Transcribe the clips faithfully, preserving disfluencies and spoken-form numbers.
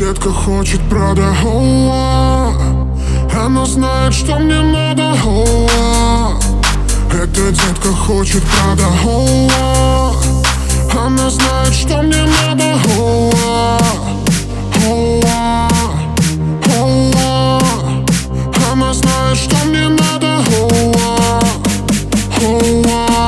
детка хочет Прада. Оу, она знает, что мне надо. Оу, эта детка хочет Прада. Оу, она знает, что мне надо. Оу, оу, оу, она знает, что мне надо. Оу, оу,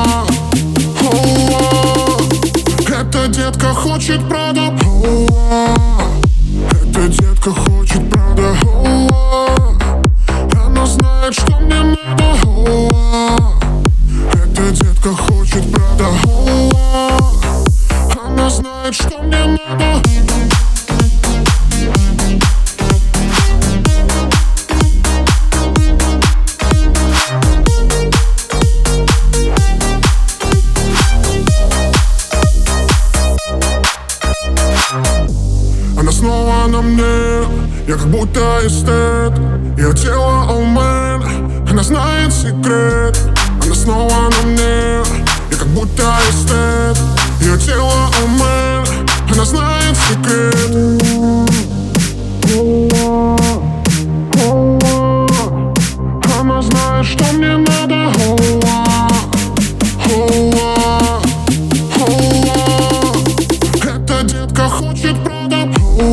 оу, эта детка хочет Прада. Оу, эта детка хочет Прада. Оу, она знает, что мне надо. Оу, эта детка хочет Прада. Оу, она знает, что мне надо. Она снова на мне, я как будто эстет. Ее тело all man, она знает секрет. Она снова на мне, я как будто эстет. Ее тело all man, она знает секрет. Она знает, что мне надо. Эта детка хочет Прада.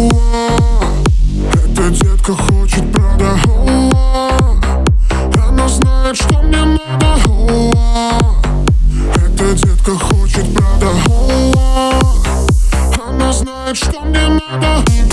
Эта детка хочет Прада. Она знает, что мне надо. Эта детка хочет Прада. Она знает, что мне надо.